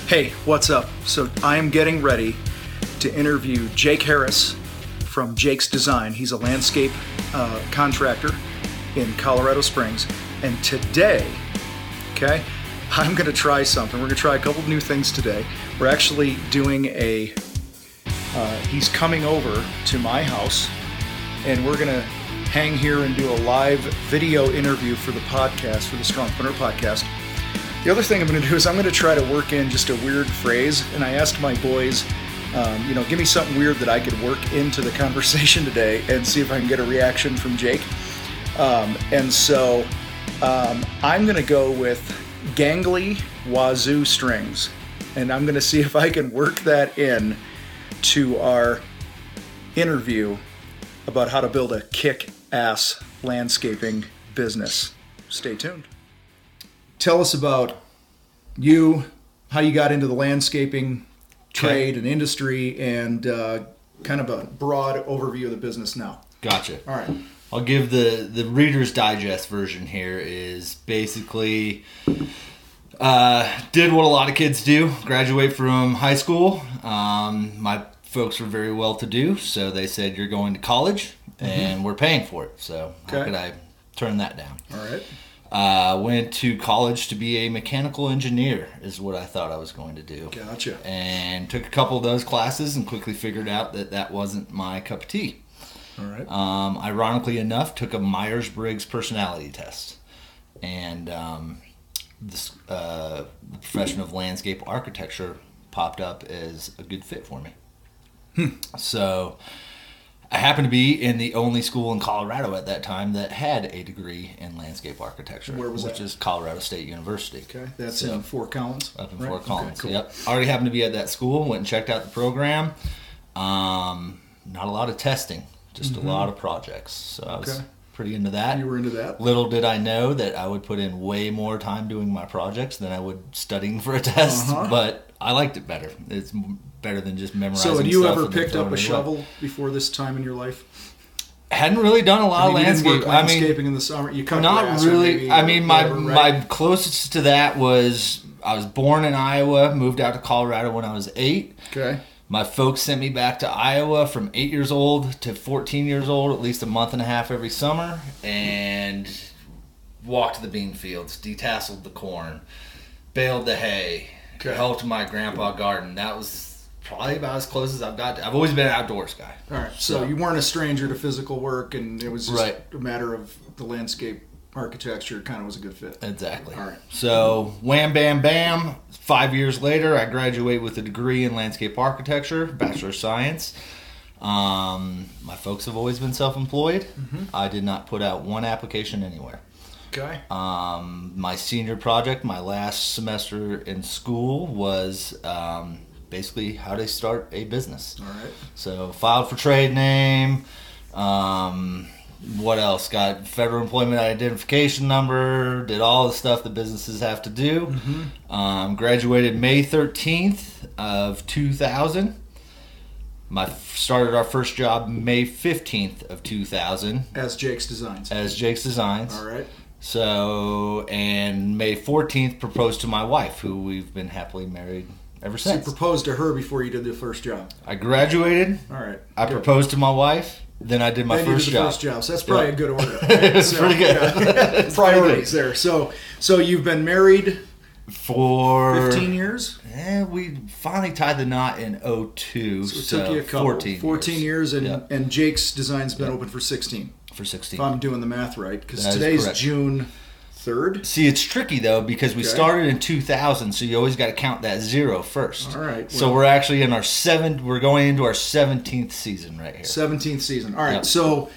Hey, what's up? So I am getting ready to interview Jake Harris from Jake's Design. He's a landscape contractor in Colorado Springs. And today, I'm going to try something. We're going to try a couple of new things today. We're actually doing he's coming over to my house, and we're going to hang here and do a live video interview for the podcast, for the Strongpreneur podcast. The other thing I'm going to do is I'm going to try to work in just a weird phrase, and I asked my boys, give me something weird that I could work into the conversation today and see if I can get a reaction from Jake. So I'm going to go with gangly wazoo strings, and I'm going to see if I can work that in to our interview about how to build a kick-ass landscaping business. Stay tuned. Tell us about you, how you got into the landscaping trade and industry, and kind of a broad overview of the business now. Gotcha. All right. I'll give the Reader's Digest version here. Is basically did what a lot of kids do, graduate from high school. My folks were very well-to-do, so they said, you're going to college, and we're paying for it. So how could I turn that down? All right. Went to college to be a mechanical engineer is what I thought I was going to do. Gotcha. And took a couple of those classes and quickly figured out that wasn't my cup of tea. All right. Ironically enough, took a Myers-Briggs personality test. And the profession of landscape architecture popped up as a good fit for me. So I happened to be in the only school in Colorado at that time that had a degree in landscape architecture. Where was that? Which is Colorado State University. Okay, that's in Fort Collins. Up in right? Fort Collins, okay, cool. Yep. Already happened to be at that school, went and checked out the program. Not a lot of testing, just a lot of projects. So I was pretty into that. You were into that? Little did I know that I would put in way more time doing my projects than I would studying for a test, but I liked it better. It's better than just memorizing stuff. So had you ever picked up a shovel before this time in your life? Hadn't really done a lot of landscaping. You didn't work landscaping in the summer? You cut not grass really. Whatever, my closest to that was I was born in Iowa, moved out to Colorado when I was 8. Okay. My folks sent me back to Iowa from 8 years old to 14 years old, at least a month and a half every summer, and walked the bean fields, detasseled the corn, baled the hay, helped my grandpa garden. That was probably about as close as I've got. I've always been an outdoors guy. All right. So you weren't a stranger to physical work, and it was just a matter of the landscape architecture kind of was a good fit. Exactly. All right. So wham, bam, bam. 5 years later, I graduate with a degree in landscape architecture, Bachelor of Science. My folks have always been self-employed. I did not put out one application anywhere. Okay. My senior project, my last semester in school, was basically how to start a business. All right. So filed for trade name. What else? Got federal employment identification number. Did all the stuff that businesses have to do. Graduated May 13th of 2000. Started our first job May 15th of 2000. As Jake's Designs. All right. So, and May 14th proposed to my wife, who we've been happily married ever since. So you proposed to her before you did the first job. I graduated. All right. I proposed to my wife. Then I did my first job. So that's probably a good order. Right? It's pretty good. Yeah. Priorities there. So you've been married for 15 years? Yeah, we finally tied the knot in 2002. So it took you a couple. 14 years, and Jake's Design's been open for 16. For 16. If I'm doing the math right, because today's June 3rd. See, it's tricky though because we started in 2000, so you always got to count that 0 first. All right. So we're actually in we're going into our 17th season right here. 17th season. All right. Yep. So,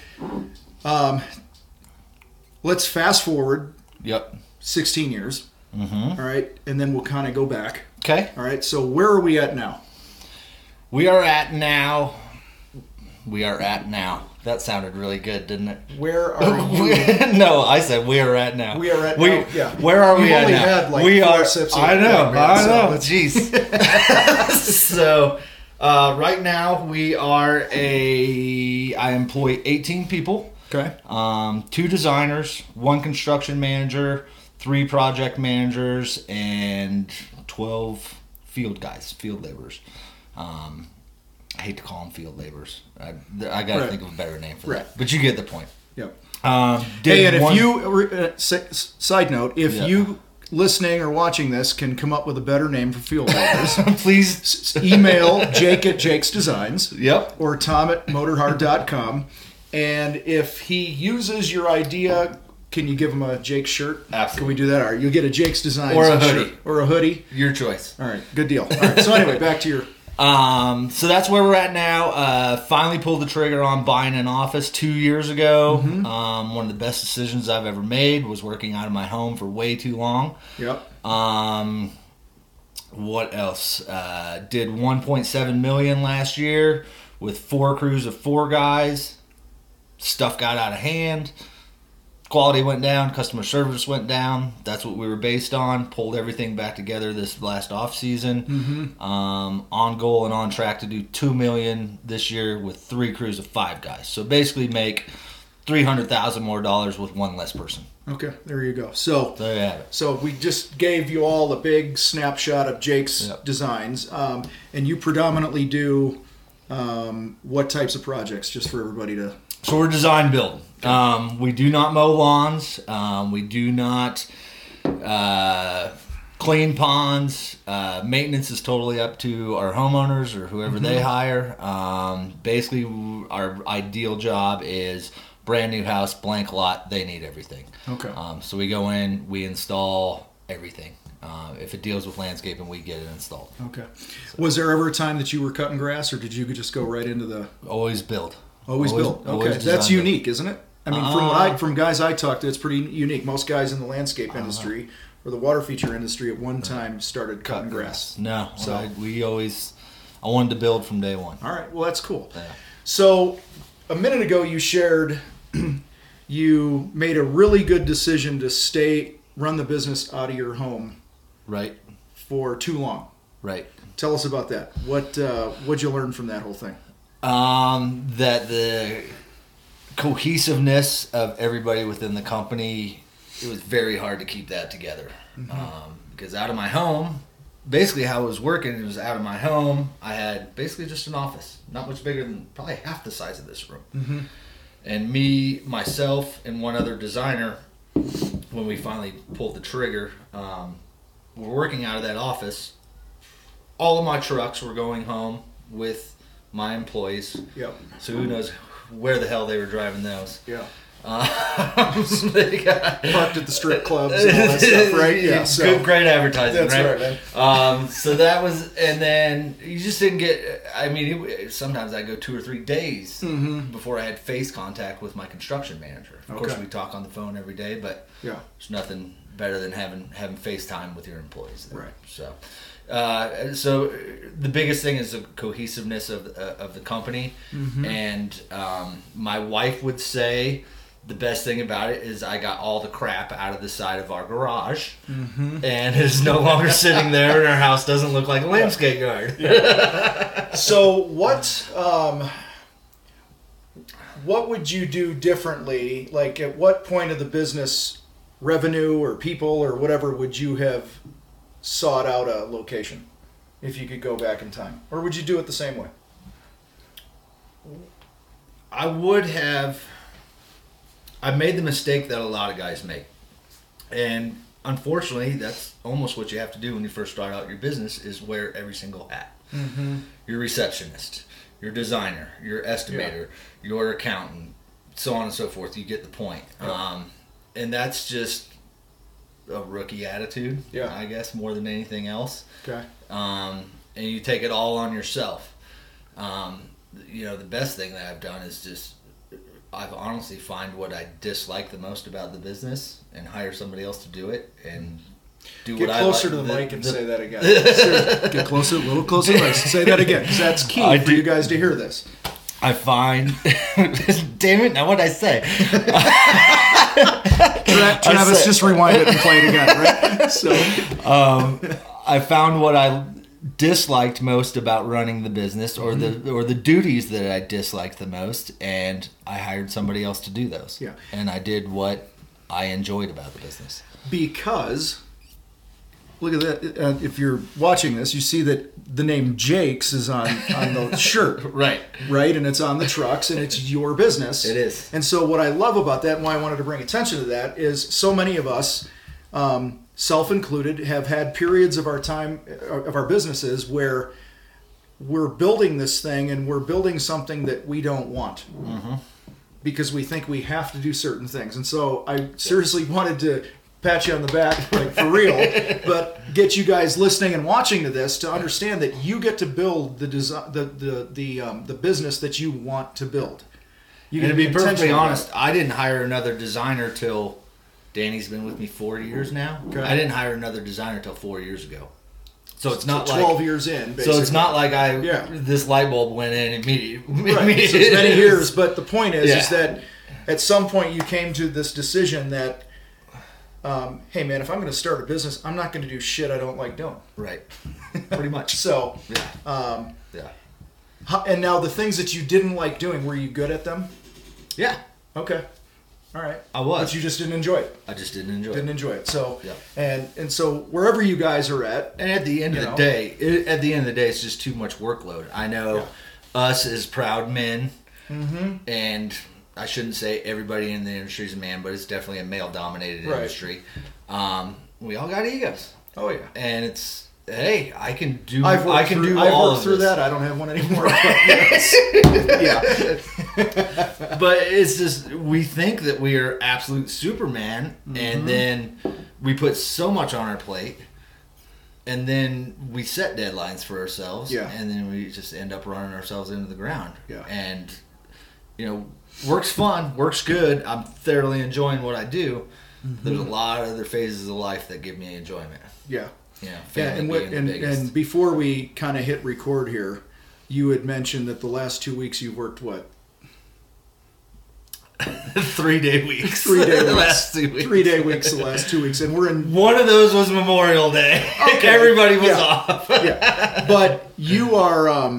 let's fast forward. Yep. 16 years. All right, and then we'll kind of go back. Okay. All right. So where are we at now? We are at now. That sounded really good, didn't it? Where are you? No, I said we are at now. We are at now. Yeah. Where are we at now? Had like we 4 are. sips of I know. Jeez. So right now we are I employ 18 people. Okay. 2 designers, 1 construction manager, 3 project managers, and 12 field guys, field laborers. I hate to call them field laborers. I got to think of a better name for that. But you get the point. Yep. Hey, and if you, side note, if you listening or watching this can come up with a better name for field laborers, please email Jake at Jake's Designs. Yep. Or Tom at motorhard.com. And if he uses your idea, can you give him a Jake shirt? Absolutely. Can we do that? Or you'll get a Jake's Designs or a hoodie. shirt. Or a hoodie. Your choice. All right. Good deal. All right. So anyway, back to your... So that's where we're at now. Finally pulled the trigger on buying an office 2 years ago. One of the best decisions I've ever made was working out of my home for way too long. Yep. What else? Did $1.7 million last year with 4 crews of 4 guys. Stuff got out of hand. Quality went down. Customer service went down. That's what we were based on. Pulled everything back together this last off season. On goal and on track to do $2 million this year with 3 crews of 5 guys. So basically make $300,000 more with 1 less person. Okay, there you go. So there you have it. So we just gave you all a big snapshot of Jake's Designs, and you predominantly do what types of projects, just for everybody to... So we're design build. We do not mow lawns. We do not clean ponds. Maintenance is totally up to our homeowners or whoever they hire. Basically, our ideal job is brand new house, blank lot. They need everything. Okay. So we go in, we install everything. If it deals with landscaping, we get it installed. Okay. So, was there ever a time that you were cutting grass, or did you just go right into the... Always build. Always build. Okay, that's unique, isn't it? I mean, from guys I talked to, it's pretty unique. Most guys in the landscape industry or the water feature industry at one time started cutting grass. No, so I wanted to build from day one. All right, well that's cool. Yeah. So a minute ago you shared you made a really good decision to run the business out of your home, right, for too long. Right. Tell us about that. What'd you learn from that whole thing? That the cohesiveness of everybody within the company, it was very hard to keep that together. Because out of my home, basically how it was working, it was out of my home, I had basically just an office, not much bigger than probably half the size of this room. And me, myself, and one other designer, when we finally pulled the trigger, we're working out of that office. All of my trucks were going home with my employees. Yep. So who knows where the hell they were driving those. Yeah. So they got parked at the strip clubs and all that stuff, right? Yeah. So, great advertising, that's right? Man. So that was, and then you just didn't get, I mean, sometimes I'd go 2 or 3 days before I had face contact with my construction manager. Of course, we talk on the phone every day, but there's nothing better than having FaceTime with your employees there. Right. So the biggest thing is the cohesiveness of the company, and my wife would say the best thing about it is I got all the crap out of the side of our garage, and it is no longer sitting there, and our house doesn't look like a landscape yard. So what would you do differently? Like, at what point of the business, revenue or people or whatever, would you have sought out a location if you could go back in time? Or would you do it the same way? I would have. I made the mistake that a lot of guys make. And unfortunately, that's almost what you have to do when you first start out your business, is wear every single hat. Your receptionist, your designer, your estimator, your accountant, so on and so forth. You get the point. And that's just a rookie attitude, I guess, more than anything else. Okay. And you take it all on yourself. The best thing that I've done is just, I've honestly find what I dislike the most about the business and hire somebody else to do it and do what I like. Get closer to the mic and say that again. Get closer, a little closer to the mic. Say that again, because that's key for you guys to hear this. I find... Damn it, now what'd I say? Travis, just rewind it and play it again, right? So, I found what I disliked most about running the business, or the duties that I disliked the most, and I hired somebody else to do those. Yeah. And I did what I enjoyed about the business. Because look at that. If you're watching this, you see that the name Jake's is on the shirt. Right. Right? And it's on the trucks, and it's your business. It is. And so what I love about that, and why I wanted to bring attention to that, is so many of us, self-included, have had periods of our time, of our businesses, where we're building this thing, and we're building something that we don't want. Mm-hmm. Because we think we have to do certain things. And so I seriously wanted to pat you on the back, like for real, but get you guys listening and watching to this to understand that you get to build the business that you want to build. You and to be perfectly honest, I didn't hire another designer till Danny's been with me 4 years now. Okay. I didn't hire another designer till 4 years ago. So it's not 12 years in, basically. So it's not like this light bulb went in immediately. Right. So it's many years, but the point is that at some point you came to this decision that, hey man, if I'm going to start a business, I'm not going to do shit I don't like doing. Right. Pretty much. So, and now the things that you didn't like doing, were you good at them? Yeah. Okay. All right. I was. But you just didn't enjoy it. I just didn't enjoy it. So, and so wherever you guys are at. And at the end of the day, it's just too much workload. I know us as proud men, and I shouldn't say everybody in the industry is a man, but it's definitely a male-dominated industry. We all got egos. Oh, yeah. And it's, hey, I can do I've worked through that. I don't have one anymore. Yeah. But it's just, we think that we are absolute Superman, and then we put so much on our plate, and then we set deadlines for ourselves, and then we just end up running ourselves into the ground. Yeah. And, work's fun, work's good. I'm thoroughly enjoying what I do. There's a lot of other phases of life that give me enjoyment. Yeah. Family and before we kind of hit record here, you had mentioned that the last 2 weeks you worked what? 3 day weeks. 3 day weeks. The last 2 weeks. 3 day weeks the last 2 weeks. And we're in... One of those was Memorial Day. Okay. Everybody was off. But you are...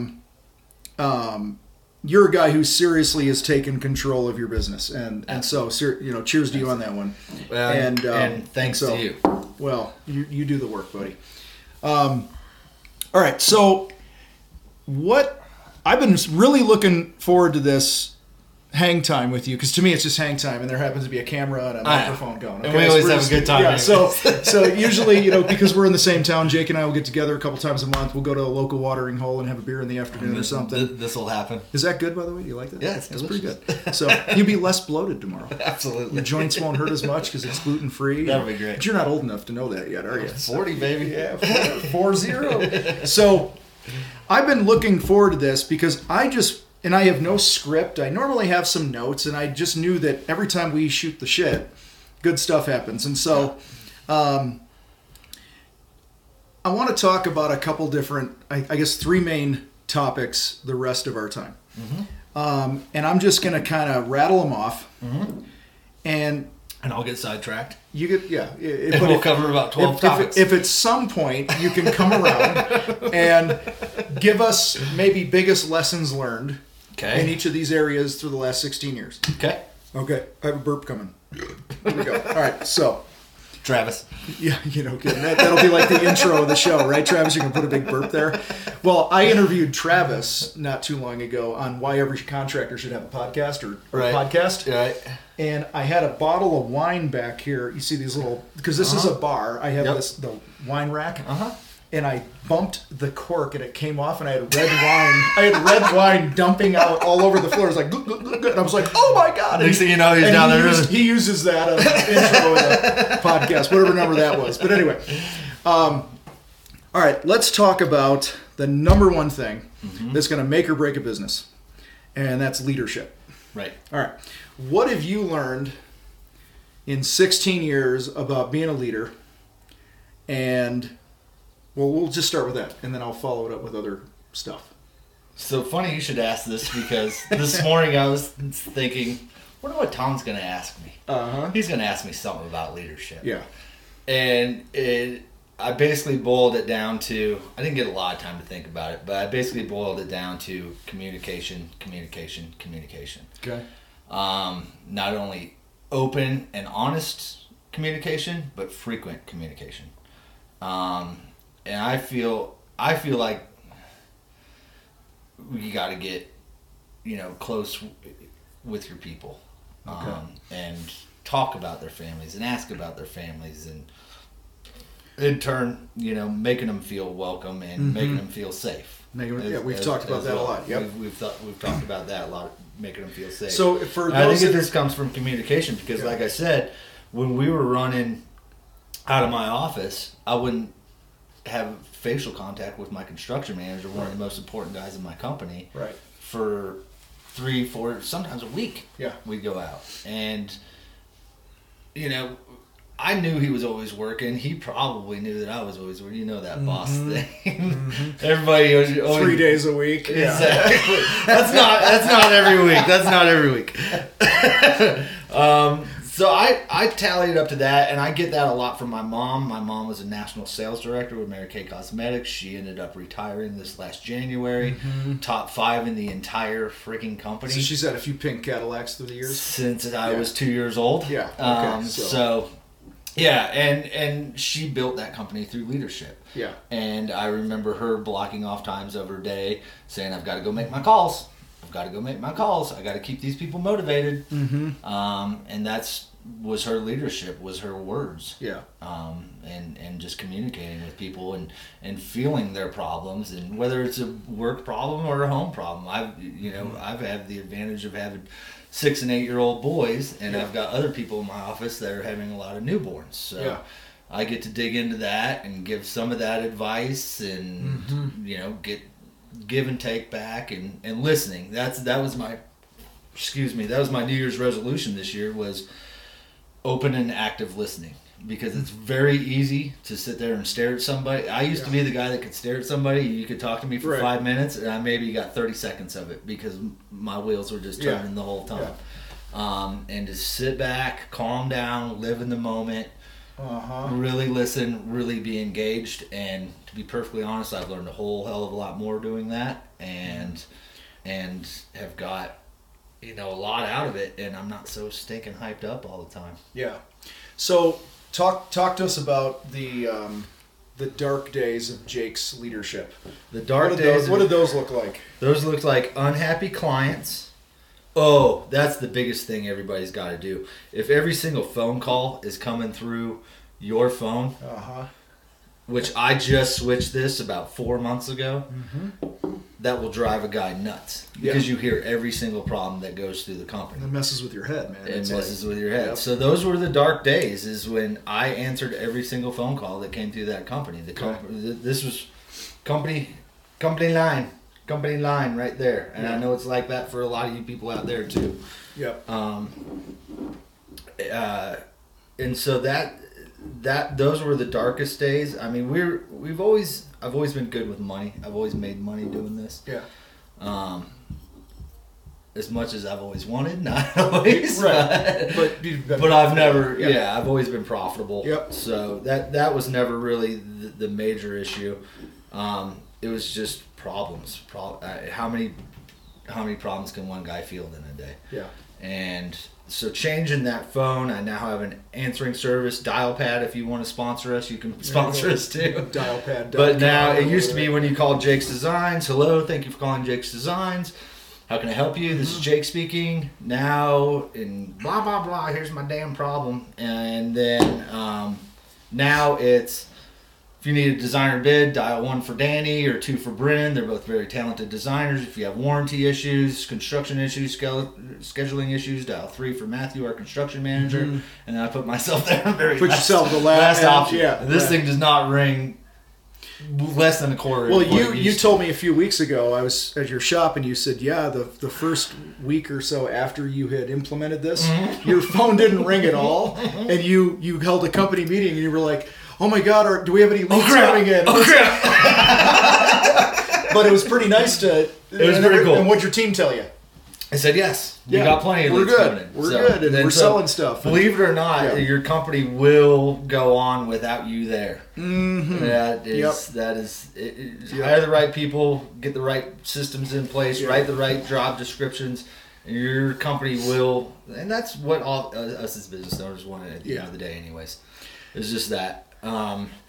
you're a guy who seriously has taken control of your business, and so cheers to you on that one. And thanks to you. Well, you do the work, buddy. All right, so what I've been really looking forward to this hang time with you, because to me it's just hang time, and there happens to be a camera and a microphone going. Okay? And we always have a good time. Yeah, so usually, because we're in the same town, Jake and I will get together a couple times a month. We'll go to a local watering hole and have a beer in the afternoon or something. This will happen. Is that good, by the way? Do you like that? Yeah, it's pretty good. So you'll be less bloated tomorrow. Absolutely. Your joints won't hurt as much because it's gluten free. That'll be great. But you're not old enough to know that yet, are you? 40, baby. Yeah, 40. So I've been looking forward to this because and I have no script. I normally have some notes, and I just knew that every time we shoot the shit, good stuff happens. And so I want to talk about a couple different, I guess 3 main topics the rest of our time. And I'm just going to kind of rattle them off. And I'll get sidetracked. You get, And we'll cover about 12 topics. If at some point you can come around and give us maybe biggest lessons learned in each of these areas through the last 16 years. Okay. I have a burp coming. Here we go. All right, so. Travis. Yeah, that'll be like the intro of the show, right, Travis? You can put a big burp there. Well, I interviewed Travis not too long ago on why every contractor should have a podcast or a podcast. Right. And I had a bottle of wine back here. You see these little, because this is a bar. I have the wine rack. And I bumped the cork and it came off, and I had red wine. I had red wine dumping out all over the floor. It was like, and I was like, oh my God. Next thing you know, he's down there. He uses that as an intro in a podcast, whatever number that was. But anyway, all right, let's talk about the number one thing that's going to make or break a business, and that's leadership. Right. All right. What have you learned in 16 years about being a leader? And... well, we'll just start with that, and then I'll follow it up with other stuff. So funny you should ask this, because this morning I was thinking, wonder what Tom's going to ask me. He's going to ask me something about leadership. Yeah. And I basically boiled it down to, I didn't get a lot of time to think about it, but I basically boiled it down to communication. Okay. Not only open and honest communication, but frequent communication. And I feel like you got to get, close with your people, and talk about their families and ask about their families, and in turn, making them feel welcome and making them feel safe. We've talked about that a lot. Yep. We've talked about that a lot, making them feel safe. So I think this comes from communication because, like I said, when we were running out of my office, I wouldn't have facial contact with my construction manager, one of the most important guys in my company, right, for 3, 4, sometimes a week. Yeah, we'd go out, and I knew he was always working. He probably knew that I was always working. That boss thing. Everybody was always 3 days a week. Yeah. Exactly. That's not every week. That's not every week. So I tallied up to that, and I get that a lot from my mom. My mom was a national sales director with Mary Kay Cosmetics. She ended up retiring this last January. Top 5 in the entire freaking company. So she's had a few pink Cadillacs through the years? Since I was 2 years old. Yeah. Okay. Yeah, and she built that company through leadership. Yeah. And I remember her blocking off times of her day saying, I've got to go make my calls. I got to keep these people motivated. And was her leadership, was her words. Yeah. And just communicating with people and feeling their problems, and whether it's a work problem or a home problem. I've had the advantage of having 6 and 8 year old boys, and I've got other people in my office that are having a lot of newborns. So I get to dig into that and give some of that advice, and get give and take back and listening. That was my New Year's resolution this year, was open and active listening, because it's very easy to sit there and stare at somebody. I used to be the guy that could stare at somebody. You could talk to me for 5 minutes, and I maybe got 30 seconds of it because my wheels were just turning the whole time. And to sit back, calm down, live in the moment, really listen, really be engaged. And to be perfectly honest, I've learned a whole hell of a lot more doing that, and have got a lot out of it, and I'm not so stinking hyped up all the time. Yeah. So talk to us about the dark days of Jake's leadership. The dark days. What did those look like? Those looked like unhappy clients. Oh, that's the biggest thing everybody's got to do. If every single phone call is coming through your phone, which I just switched this about 4 months ago, that will drive a guy nuts, because you hear every single problem that goes through the company. It messes with your head, man. It messes with your head. Yep. So those were the dark days, is when I answered every single phone call that came through that company. This was company line right there. And I know it's like that for a lot of you people out there too. Yep. And so those were the darkest days. I mean, I've always been good with money. I've always made money doing this. Yeah. As much as I've always wanted, not always. Right. But I've never. Yeah, I've always been profitable. Yep. So that was never really the major issue. It was just problems. How many problems can one guy field in a day? Yeah. And so changing that phone, I now have an answering service, Dialpad. If you want to sponsor us, you can sponsor us too. Dialpad. But now, it used to be when you called Jake's Designs, hello, thank you for calling Jake's Designs. How can I help you? This is Jake speaking. Now, in blah, blah, blah, here's my damn problem. And then now it's, if you need a designer bid, dial 1 for Danny or 2 for Brennan. They're both very talented designers. If you have warranty issues, construction issues, scheduling issues, dial 3 for Matthew, our construction manager. And then I put myself there. Yourself the last option. Yeah. This thing does not ring less than a quarter. Well, you told me a few weeks ago, I was at your shop, and you said, the first week or so after you had implemented this, your phone didn't ring at all, and you held a company meeting, and you were like, oh my God, do we have any leads coming in? Oh crap! But it was pretty nice to. It was pretty cool. And what'd your team tell you? I said yes. We got plenty of leads coming in. We're good, and we're selling stuff. Believe it or not, your company will go on without you there. That is. Hire the right people, get the right systems in place, write the right job descriptions, and your company will. And that's what all us as business owners want at the end of the day, anyways. It's just that.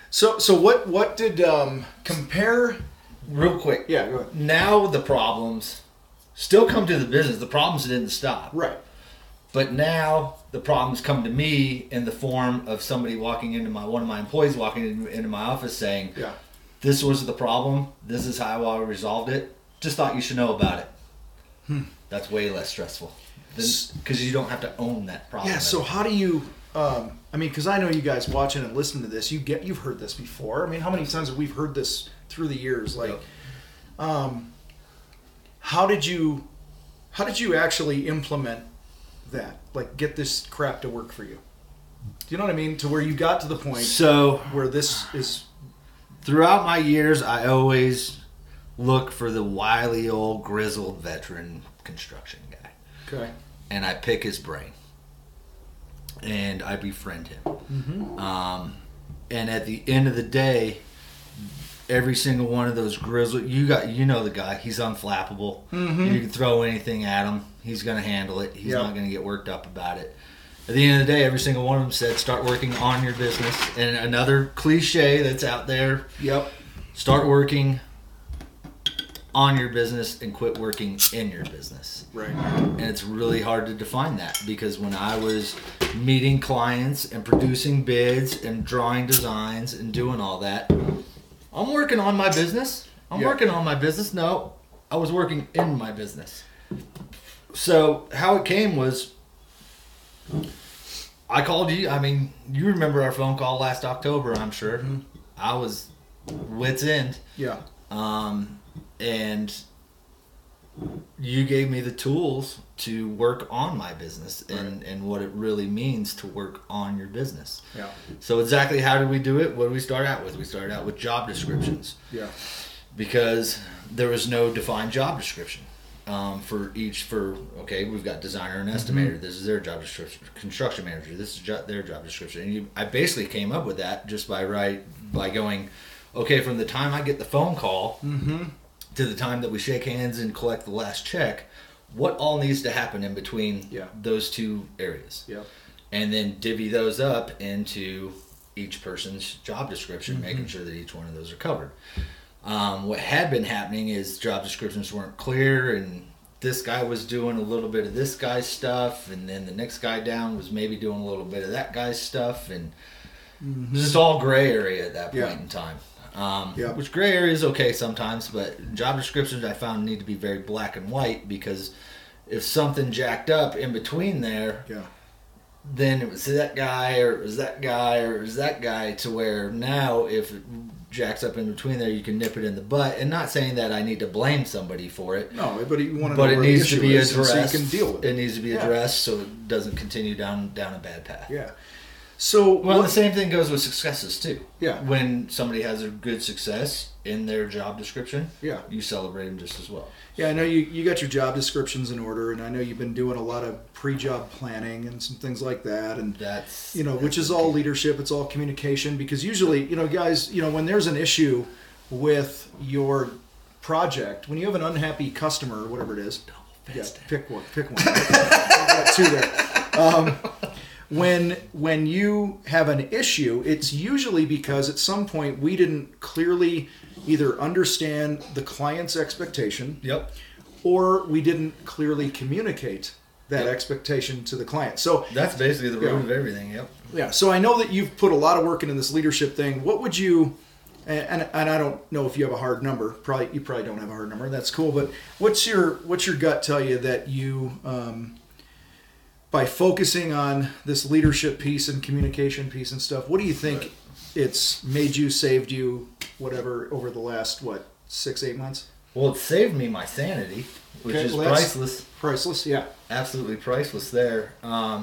So what did compare? Real quick. Yeah, go ahead. Now the problems still come to the business. The problems didn't stop. Right. But now the problems come to me in the form of somebody walking into one of my employees walking into my office saying, Yeah. "This was the problem. This is how I resolved it. Just thought you should know about it." That's way less stressful because you don't have to own that problem. Yeah. So how do you? I mean, because I know you guys watching and listening to this, you've heard this before. I mean, how many times have we heard this through the years? Like, Yep. how did you actually implement that? Like, get this crap to work for you? Do you know what I mean? To where you got to the point So where this is. throughout my years, I always look for the wily old grizzled veteran construction guy, Okay. and I pick his brain, and I befriend him. Mm-hmm. And at the end of the day, every single one of those grizzled, you know the guy. He's unflappable. Mm-hmm. You can throw anything at him. He's going to handle it. He's Yep. not going to get worked up about it. At the end of the day, every single one of them said, start working on your business. And another cliche that's out there, Yep. start working on your business and quit working in your business. Right. And it's really hard to define that because when I was meeting clients and producing bids and drawing designs and doing all that, I'm working on my business. I'm Yeah. working on my business. No, I was working in my business. So how it came was I called you. I mean, you remember our phone call last October, I'm sure. Mm-hmm. I was wit's end. Yeah. And you gave me the tools to work on my business and what it really means to work on your business. Yeah. So exactly how did we do it? What did we start out with? We started out with job descriptions Yeah. because there was no defined job description okay, we've got designer and estimator. This is their job description. Construction manager. This is their job description. And I basically came up with that just by going, okay, from the time I get the phone call to the time that we shake hands and collect the last check, what all needs to happen in between those two areas? Yep. And then divvy those up into each person's job description, making sure that each one of those are covered. What had been happening is job descriptions weren't clear, and this guy was doing a little bit of this guy's stuff, and then the next guy down was maybe doing a little bit of that guy's stuff, and just all gray area at that point in time. Which gray area is okay sometimes, but job descriptions I found need to be very black and white, because if something jacked up in between there, then it was that guy, or it was that guy, or it was that guy, to where now if it jacks up in between there, you can nip it in the butt. And not saying that I need to blame somebody for it. No, but you want to know but it where needs the to issue be is, addressed. so you can deal with it. It needs to be addressed so it doesn't continue down a bad path. Yeah. So Well, the same thing goes with successes too. Yeah. When somebody has a good success in their job description, you celebrate them just as well. Yeah, I know you got your job descriptions in order, and I know you've been doing a lot of pre-job planning and some things like that, and That's which is all leadership. It's all communication, because usually, guys, when there's an issue with your project, when you have an unhappy customer or whatever it is, pick one. I've got two there. When you have an issue, it's usually because at some point we didn't clearly either understand the client's expectation, or we didn't clearly communicate that expectation to the client. So that's basically the root of everything. Yeah. So I know that you've put a lot of work into this leadership thing. What would you? And I don't know if you have a hard number. You probably don't have a hard number. That's cool. But what's your gut tell you that you, by focusing on this leadership piece and communication piece and stuff, what do you think it's made you, saved you, whatever, over the last 6-8 months? Well, it saved me my sanity, which is priceless. Priceless, yeah. Absolutely priceless there.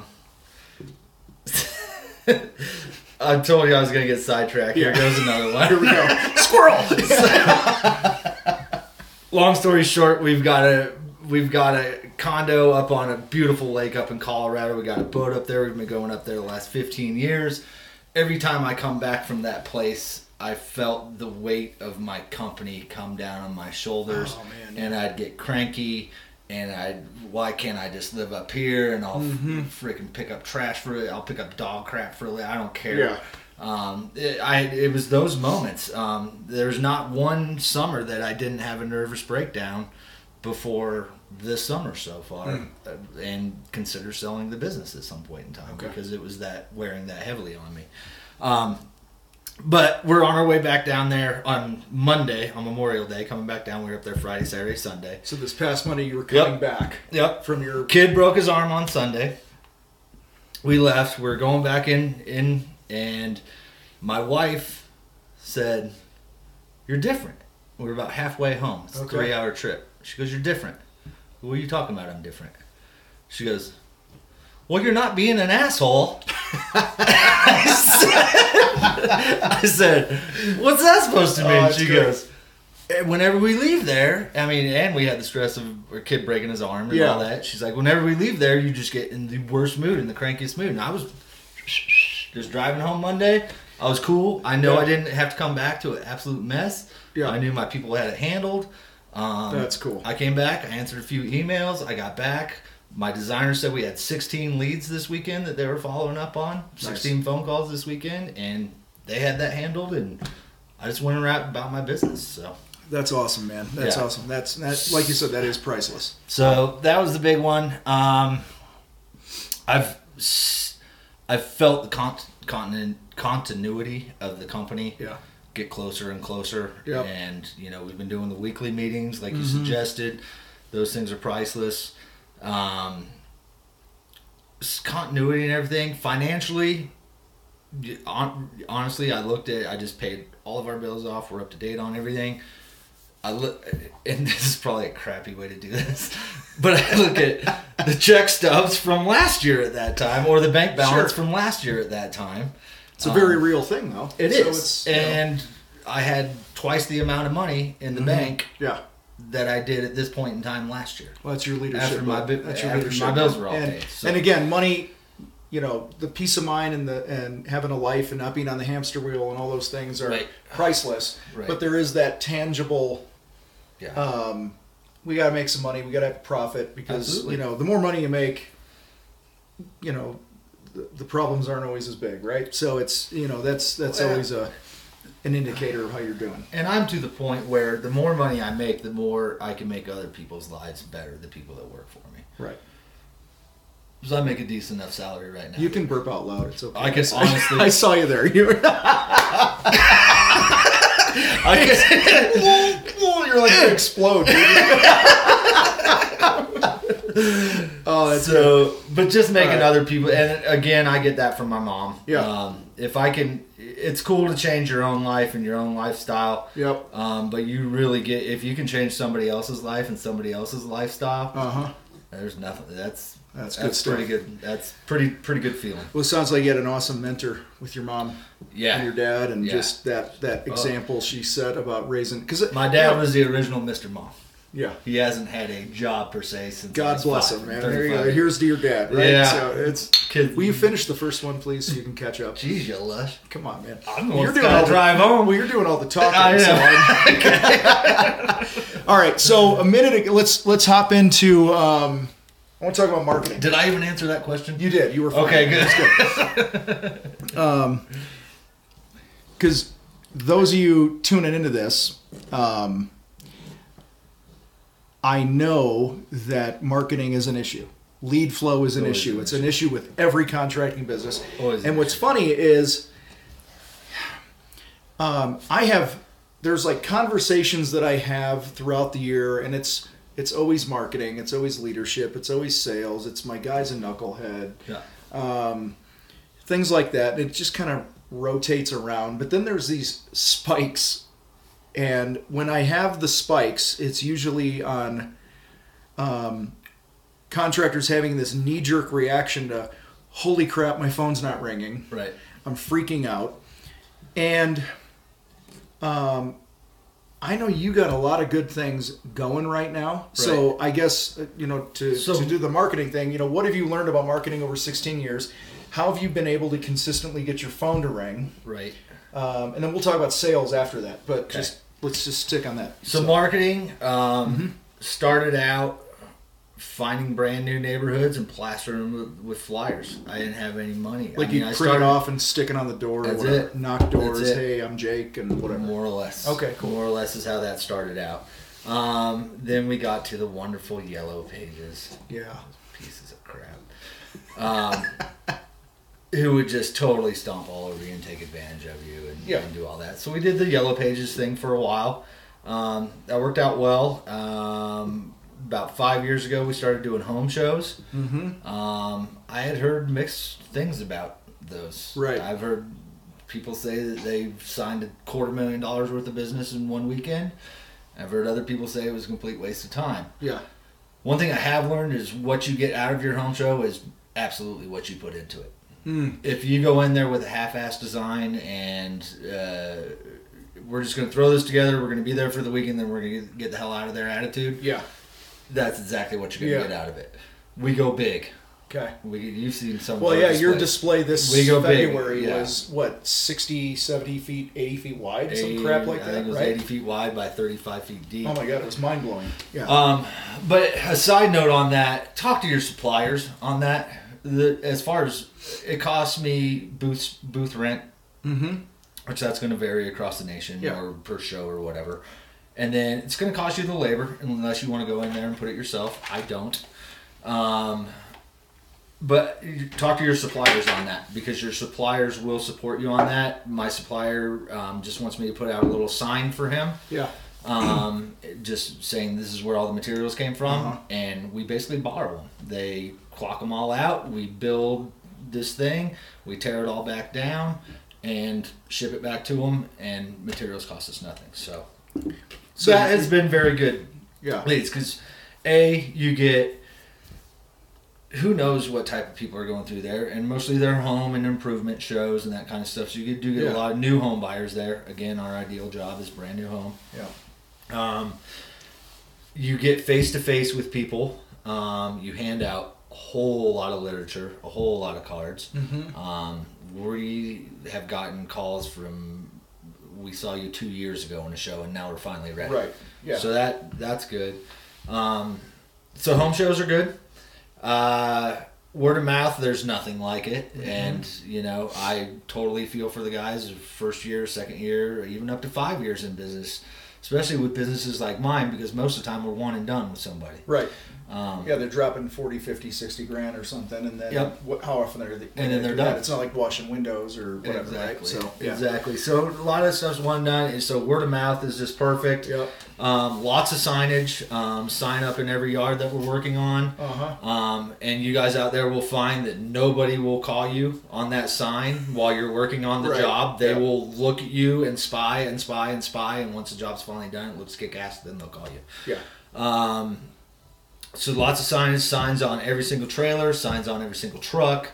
I told you I was going to get sidetracked. Here goes another one. Here we go. Squirrel! Long story short, we've got a condo up on a beautiful lake up in Colorado. We got a boat up there. We've been going up there the last 15 years. Every time I come back from that place, I felt the weight of my company come down on my shoulders. Oh, man. And I'd get cranky. And why can't I just live up here, and I'll freaking pick up trash for it. I'll pick up dog crap for it. I don't care. Yeah. It was those moments. There's not one summer that I didn't have a nervous breakdown before this summer so far, and consider selling the business at some point in time because it was wearing that heavily on me. But we're on our way back down there on Monday, on Memorial Day, coming back down. We were up there Friday, Saturday, Sunday. So this past Monday you were coming back. Yep. From your... Kid broke his arm on Sunday. We left. We were going back in, and my wife said, "You're different." We were about halfway home. It's a 3-hour trip. She goes, "You're different." "What are you talking about? I'm different." She goes, "Well, you're not being an asshole." I said, "What's that supposed to mean?" She goes, "Whenever we leave there, and we had the stress of our kid breaking his arm and all that." She's like, "Whenever we leave there, you just get in the worst mood, in the crankiest mood." And I was just driving home Monday. I was cool. I know I didn't have to come back to an absolute mess. Yeah. I knew my people had it handled. That's cool. I came back. I answered a few emails. I got back. My designer said we had 16 leads this weekend that they were following up on. 16 phone calls this weekend, and they had that handled. And I just went around about my business. So that's awesome, man. That's awesome. That's like you said, that is priceless. So that was the big one. I've felt the continuity of the company. Yeah. Get closer and closer. Yep. And we've been doing the weekly meetings like you suggested. Those things are priceless. Continuity and everything. Financially, honestly, I just paid all of our bills off. We're up to date on everything. And this is probably a crappy way to do this, but I look at the check stubs from last year at that time, or the bank balance from last year at that time. It's a very real thing, though. It is. And I had twice the amount of money in the bank that I did at this point in time last year. Well, that's your leadership. My bills were all paid. So. And again, money, the peace of mind and having a life and not being on the hamster wheel and all those things are priceless. Right. But there is that tangible, we got to make some money. We got to have a profit because, the more money you make, the problems aren't always as big, right? So it's, that's always an indicator of how you're doing. And I'm to the point where the more money I make, the more I can make other people's lives better, the people that work for me. Right. Because I make a decent enough salary right now. You can burp out loud. It's okay. I can honestly. I saw you there. You were. You're like going to explode, dude. Oh, that's so. But just making other people, and again, I get that from my mom. Yeah. If I can, it's cool to change your own life and your own lifestyle. Yep. But you really get, if you can change somebody else's life and somebody else's lifestyle. There's nothing. That's good stuff. Pretty good. That's pretty good feeling. Well, it sounds like you had an awesome mentor with your mom and your dad, and just that example she set about raising. Because my dad was the original Mr. Mom. Yeah, he hasn't had a job per se since. God bless him, man. There you go. Here's to your dad, right? Yeah. So it's. Will you finish the first one, please, so you can catch up? Jeez, you lush. Come on, man. I'm going to drive home. Well, you're doing all the talking. I know. All right. So a minute ago, let's hop into. I want to talk about marketing. Did I even answer that question? You did. You were fine. Okay, good. That's good. Because those of you tuning into this, I know that marketing is an issue. Lead flow is an issue. It's an issue with every contracting business. And what's funny is there's like conversations that I have throughout the year, and it's always marketing, it's always leadership, it's always sales, it's my guy's a knucklehead. Yeah. Things like that. It just kind of rotates around. But then there's these spikes. And when I have the spikes, it's usually on contractors having this knee-jerk reaction to, holy crap, my phone's not ringing. Right. I'm freaking out. And I know you got a lot of good things going right now. Right. So I guess, to do the marketing thing, what have you learned about marketing over 16 years? How have you been able to consistently get your phone to ring? Right. And then we'll talk about sales after that. But let's just stick on that. So marketing started out finding brand new neighborhoods and plastering them with flyers. I didn't have any money. Like you print it off and stick it on the door. That's or it. Knock doors. Hey, I'm Jake, and whatever. More or less. Okay, cool. More or less is how that started out. Then we got to the wonderful Yellow Pages. Yeah. Pieces of crap. Who would just totally stomp all over you and take advantage of you and do all that. So we did the Yellow Pages thing for a while. That worked out well. About 5 years ago, we started doing home shows. Mm-hmm. I had heard mixed things about those. Right. I've heard people say that they've signed $250,000 worth of business in one weekend. I've heard other people say it was a complete waste of time. Yeah. One thing I have learned is what you get out of your home show is absolutely what you put into it. Mm. If you go in there with a half-assed design and we're just going to throw this together, we're going to be there for the weekend, then we're going to get the hell out of there attitude, that's exactly what you're going to get out of it. We go big. Okay. You've seen some. Well, yeah, your display this February big, was, what, 60, 70 feet, 80 feet wide? Some crap like that, I think it was right? 80 feet wide by 35 feet deep. Oh, my God, it was mind-blowing. Yeah. But a side note on that, talk to your suppliers on that. As far as it costs me booth rent, which that's going to vary across the nation or per show or whatever. And then it's going to cost you the labor unless you want to go in there and put it yourself. I don't. But you talk to your suppliers on that because your suppliers will support you on that. My supplier just wants me to put out a little sign for him. Yeah. Just saying this is where all the materials came from, and we basically borrow them. They clock them all out. We build this thing, we tear it all back down, and ship it back to them. And materials cost us nothing. So that has been very good. Yeah. Leads because you get. Who knows what type of people are going through there, and mostly they're home and improvement shows and that kind of stuff. So you do get a lot of new home buyers there. Again, our ideal job is brand new home. Yeah. You get face to face with people. You hand out a whole lot of literature, a whole lot of cards. We have gotten calls from, we saw you 2 years ago on a show, and now we're finally ready. Right. Yeah. So that's good. So home shows are good. Word of mouth, there's nothing like it. And I totally feel for the guys first year, second year, or even up to 5 years in business, especially with businesses like mine, because most of the time we're one and done with somebody. Right. They're dropping 40, 50, 60 grand or something, and then how often are they? And then they're done. It's not like washing windows or whatever, exactly. right? So exactly. So a lot of stuff's one done. So word of mouth is just perfect. Yep. Lots of signage. Sign up in every yard that we're working on. And you guys out there will find that nobody will call you on that sign while you're working on the job. They will look at you and spy and spy and spy, and once the job's finally done, it looks kick-ass, then they'll call you. Yeah. So lots of signs on every single trailer, signs on every single truck,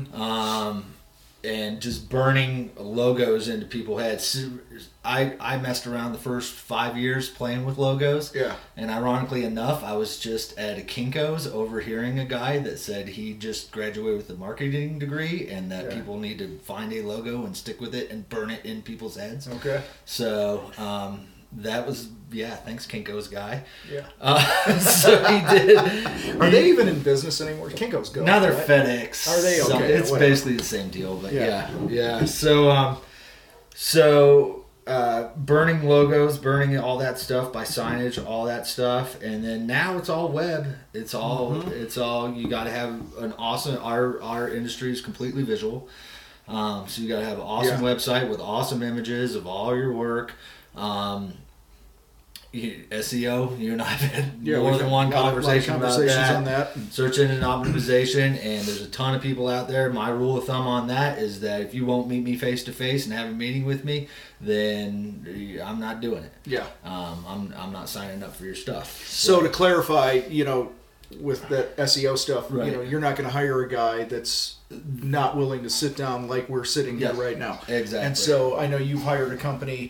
and just burning logos into people's heads. I messed around the first 5 years playing with logos. Yeah. And ironically enough, I was just at a Kinko's overhearing a guy that said he just graduated with a marketing degree and that people need to find a logo and stick with it and burn it in people's heads. Okay. So that was, thanks Kinko's guy. Yeah. So he did. Are they even in business anymore? Kinko's go. Now they're FedEx. Are they? Okay. So it's basically the same deal, but yeah. So burning logos, burning all that stuff by signage, all that stuff, and then now it's all web. It's all you got to have an awesome. Our industry is completely visual, so you got to have an awesome website with awesome images of all your work. SEO, you and I have had more than one conversation about that. On that. Search engine optimization, and there's a ton of people out there. My rule of thumb on that is that if you won't meet me face to face and have a meeting with me, then I'm not doing it. Yeah. I'm not signing up for your stuff. So to clarify, with that SEO stuff, Right. You're not going to hire a guy that's not willing to sit down like we're sitting here right now. Exactly. And so I know you've hired a company,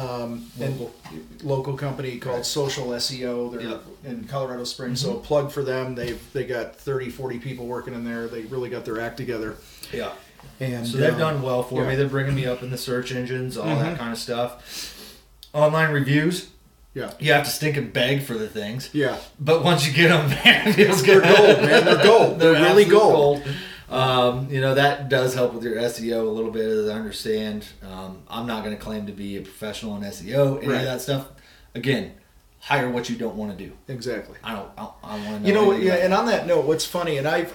local company called Social SEO. They're in Colorado Springs. So a plug for them. They got 30, 40 people working in there. They really got their act together. Yeah. And so they've done well for me. They're bringing me up in the search engines, all that kind of stuff. Online reviews. Yeah. You have to stink and beg for the things. Yeah. But once you get them, man, it feels good. They're gold, man. They're gold. They're really gold. That does help with your SEO a little bit, as I understand. I'm not going to claim to be a professional in SEO, any of that stuff. Again, hire what you don't want to do. Exactly. I want to know. And on that note, what's funny, and I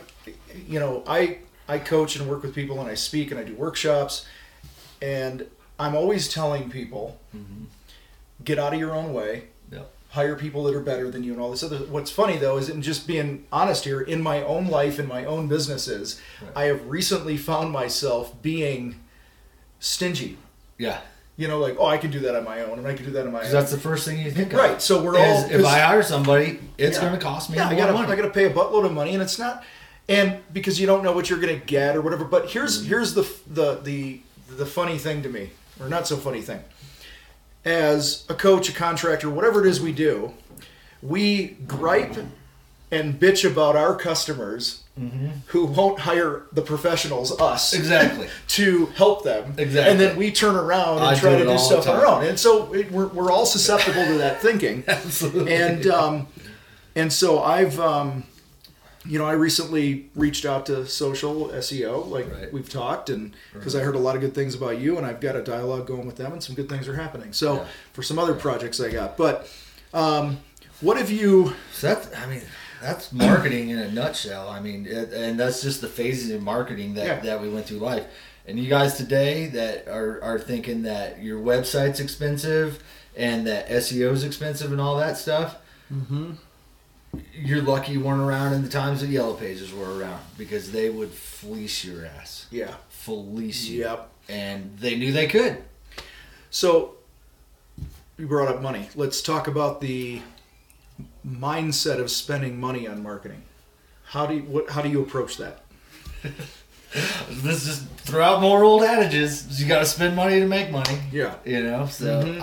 coach and work with people, and I speak and I do workshops, and I'm always telling people, get out of your own way. Yep. Hire people that are better than you and all this other. What's funny though is, in just being honest here, in my own life, in my own businesses, I have recently found myself being stingy. Yeah. I can do that on my own, and I can do that on my own. That's the first thing you think of. Right. So we're all. If I hire somebody, it's going to cost me more money. I got to pay a buttload of money, and it's not, and because you don't know what you're going to get or whatever. But here's the funny thing to me, or not so funny thing. As a coach, a contractor, whatever it is we do, we gripe and bitch about our customers who won't hire the professionals, us, exactly, to help them. Exactly. And then we turn around and try to do stuff on our own. And so we're all susceptible to that thinking. Absolutely. And so I've I recently reached out to social SEO, we've talked, and because I heard a lot of good things about you, and I've got a dialogue going with them, and some good things are happening. So for some other projects I got, but what have you? So that's marketing in a nutshell. And that's just the phases in marketing that we went through life. And you guys today that are thinking that your website's expensive and that SEO is expensive and all that stuff. You're lucky you weren't around in the times that Yellow Pages were around, because they would fleece your ass. Yeah. Fleece you. Yep. And they knew they could. So you brought up money. Let's talk about the mindset of spending money on marketing. How do you approach that? Let's just throw out more old adages. You got to spend money to make money. Yeah. So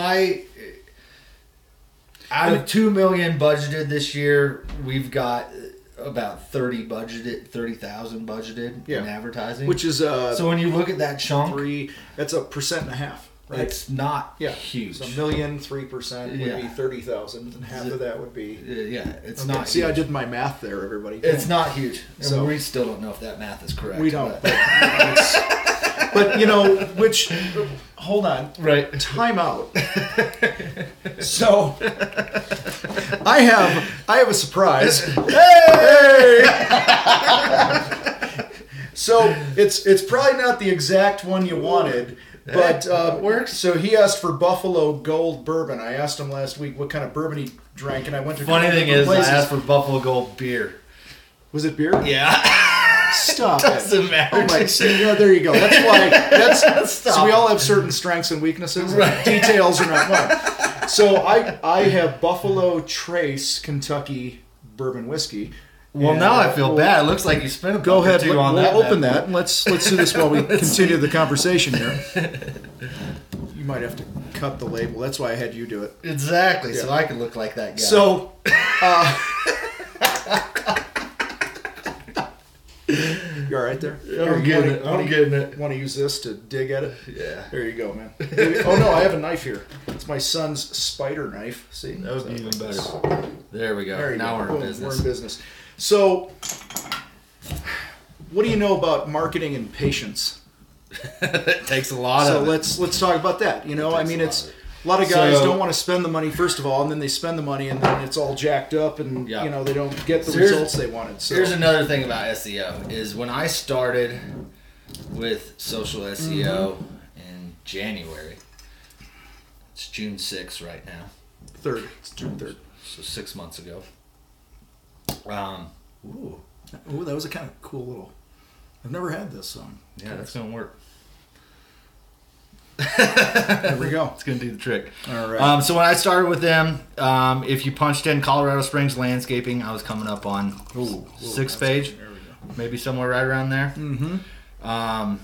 out of $2 million budgeted this year, we've got about 30,000 budgeted in advertising. Which is so when you look at that chunk, that's 1.5%, right? It's not huge. So 3% would be 30,000, and half of that would be it's not. See, huge. I did my math there, everybody. It's not huge. So and we still don't know if that math is correct. We don't. But hold on. Right. Time out. So I have a surprise. Hey! So it's probably not the exact one you wanted, but it works. So he asked for Buffalo Gold bourbon. I asked him last week what kind of bourbon he drank, and I went to funny thing is places. I asked for Buffalo Gold beer. Was it beer? Yeah. Stop Doesn't it. matter. Oh my, there you go. That's why. So we all have certain strengths and weaknesses. Right. Details are not mine. So I have Buffalo Trace Kentucky bourbon whiskey. Well, now I feel bad. It looks like you spent a go ahead. on We'll that. Open that and let's do this while we continue the conversation here. You might have to cut the label. That's why I had you do it. Exactly. Yeah. So I can look like that guy. So. You all right there? I'm getting it. Want to use this to dig at it? Yeah. There you go, man. Oh, no, I have a knife here. It's my son's spider knife. See? That would be even better. There we go. Now we're in business. We're in business. So, what do you know about marketing and patience? It takes a lot of it. So let's talk about that. It's... A lot of guys don't want to spend the money, first of all, and then they spend the money, and then it's all jacked up, and they don't get the results they wanted. So here's another thing about SEO is when I started with social SEO in January. It's June 6th right now. 3rd. It's June 3rd. So 6 months ago. Ooh, that was a kind of cool little. I've never had this song. Yeah, that's gonna work. There we go. It's going to do the trick. All right. So when I started with them, if you punched in Colorado Springs landscaping, I was coming up on 6th page, maybe somewhere right around there. Mm-hmm.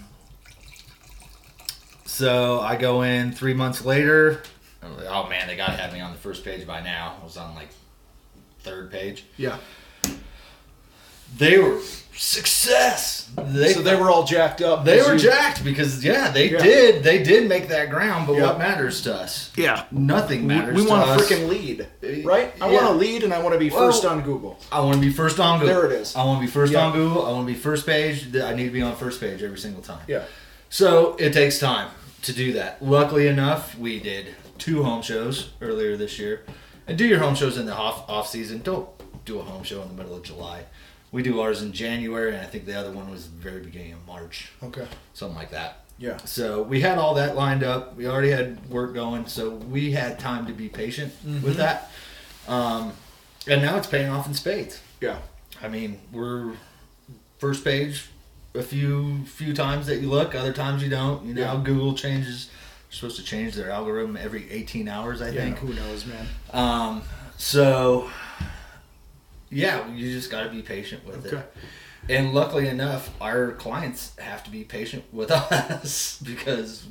So I go in 3 months later. I'm like, oh man, they got to have me on the first page by now. I was on 3rd page. Yeah. They were success. So they were all jacked up. They were jacked because they did make that ground. But what matters to us? Yeah, nothing matters. We want to to us. freaking lead, right? I want to lead, and I want to be first on Google. I want to be first on Google. There it is. I want to be first on Google. I want to be first page. I need to be on first page every single time. Yeah. So it takes time to do that. Luckily enough, we did 2 home shows earlier this year. And do your home shows in the off season. Don't do a home show in the middle of July. We do ours in January, and I think the other one was the very beginning of March. Okay. Something like that. Yeah. So we had all that lined up. We already had work going, so we had time to be patient with that. And now it's paying off in spades. Yeah. I mean, we're first page a few times that you look, other times you don't. You know, Google changes. They're supposed to change their algorithm every 18 hours, I think. Who knows, man? So, you just got to be patient with it. And luckily enough, our clients have to be patient with us because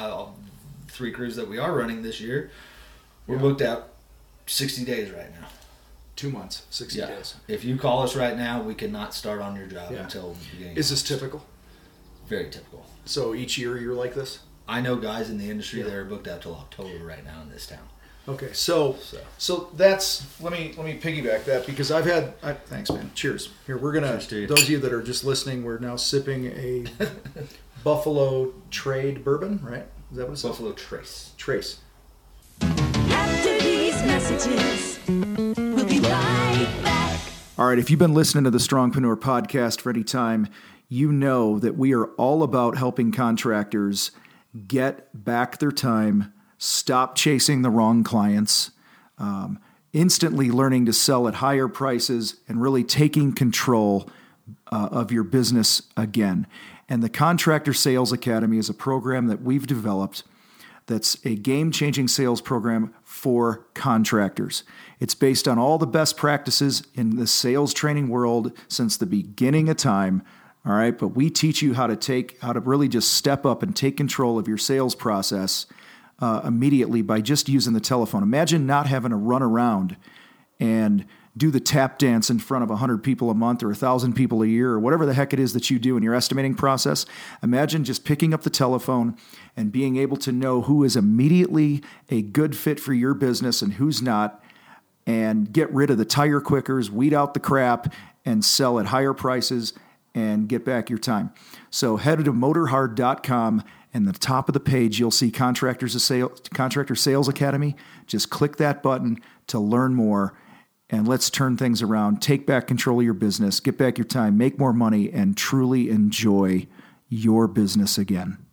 3 crews that we are running this year, we're booked out 60 days right now. 2 months, 60 days. If you call us right now, we cannot start on your job until the beginning. Is this typical? Very typical. So each year you're like this? I know guys in the industry that are booked out till October right now in this town. Okay, so that's let me piggyback that because thanks, man. Cheers. Here we're gonna. Those of you that are just listening, we're now sipping a Buffalo Trade bourbon, right? Is that what it's Buffalo Trace. Trace. After these messages, we'll be right back. All right, if you've been listening to the Strongpreneur podcast for any time, you know that we are all about helping contractors get back their time, stop chasing the wrong clients, instantly learning to sell at higher prices, and really taking control of your business again. And the Contractor Sales Academy is a program that we've developed that's a game-changing sales program for contractors. It's based on all the best practices in the sales training world since the beginning of time. All right, but we teach you how to really just step up and take control of your sales process immediately by just using the telephone. Imagine not having to run around and do the tap dance in front of 100 people a month or 1,000 people a year or whatever the heck it is that you do in your estimating process. Imagine just picking up the telephone and being able to know who is immediately a good fit for your business and who's not, and get rid of the tire quickers, weed out the crap, and sell at higher prices and get back your time. So head to motorhard.com, and at the top of the page, you'll see Contractor Sales Academy. Just click that button to learn more, and let's turn things around. Take back control of your business, get back your time, make more money, and truly enjoy your business again.